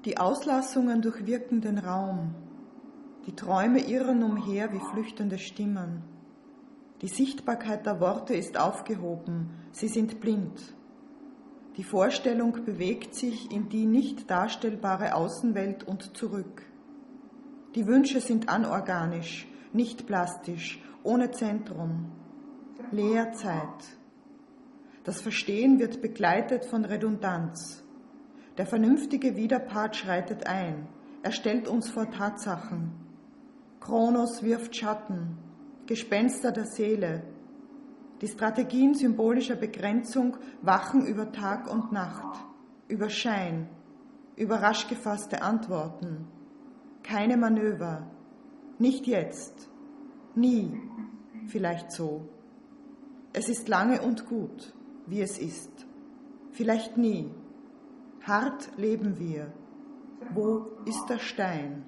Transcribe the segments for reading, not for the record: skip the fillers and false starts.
Die Auslassungen durchwirken den Raum. Die Träume irren umher wie flüchtende Stimmen. Die Sichtbarkeit der Worte ist aufgehoben, sie sind blind. Die Vorstellung bewegt sich in die nicht darstellbare Außenwelt und zurück. Die Wünsche sind anorganisch, nicht plastisch, ohne Zentrum. Leerzeit. Das Verstehen wird begleitet von Redundanz. Der vernünftige Widerpart schreitet ein. Er stellt uns vor Tatsachen. Kronos wirft Schatten, Gespenster der Seele. Die Strategien symbolischer Begrenzung wachen über Tag und Nacht, über Schein, über rasch gefasste Antworten. Keine Manöver, nicht jetzt, nie, vielleicht so. Es ist lange und gut, wie es ist, vielleicht nie. Hart leben wir. Wo ist der Stein?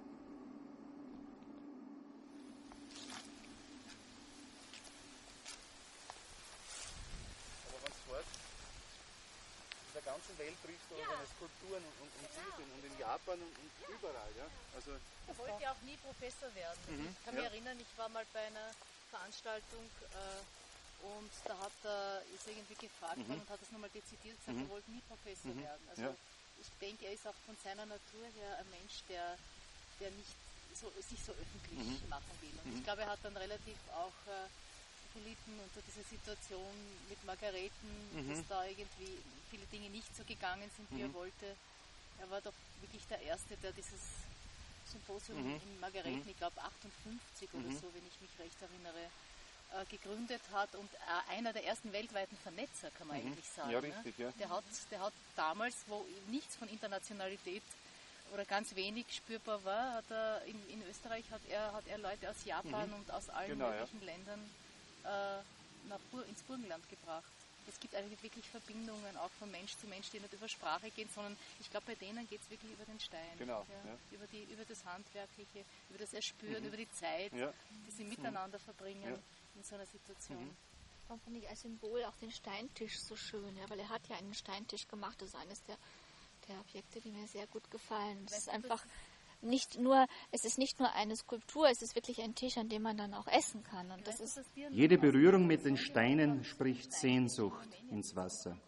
Ganzen Welt triffst du deine Skulpturen und Museen und in Japan und überall. Ja? Also, ich wollte auch nie Professor werden. Ich kann mich erinnern, ich war mal bei einer Veranstaltung und da hat er ist irgendwie gefragt worden und hat es nochmal dezidiert gesagt, er wollte nie Professor werden. Also ich denke, er ist auch von seiner Natur her ein Mensch, der nicht sich so öffentlich machen will. Und ich glaube, er hat dann relativ auch gelitten unter dieser Situation mit Margareten, dass da irgendwie viele Dinge nicht so gegangen sind, wie er wollte. Er war doch wirklich der Erste, der dieses Symposium in Margareten, ich glaube 58 oder so, wenn ich mich recht erinnere, gegründet hat und einer der ersten weltweiten Vernetzer, kann man eigentlich sagen. Ja, richtig, ja. Der hat damals, wo nichts von Internationalität oder ganz wenig spürbar war, hat er in Österreich hat er Leute aus Japan und aus allen möglichen Ländern ins Burgenland gebracht. Es gibt eigentlich wirklich Verbindungen auch von Mensch zu Mensch, die nicht über Sprache gehen, sondern ich glaube, bei denen geht es wirklich über den Stein. Genau. Ja. Über das Handwerkliche, über das Erspüren, über die Zeit, die sie miteinander verbringen in so einer Situation. Darum fand ich als Symbol auch den Steintisch so schön, weil er hat ja einen Steintisch gemacht. Das ist eines der Objekte, die mir sehr gut gefallen. Es ist einfach nicht nur eine Skulptur, es ist wirklich ein Tisch, an dem man dann auch essen kann. Und das ist Jede Berührung mit den Steinen spricht Sehnsucht ins Wasser.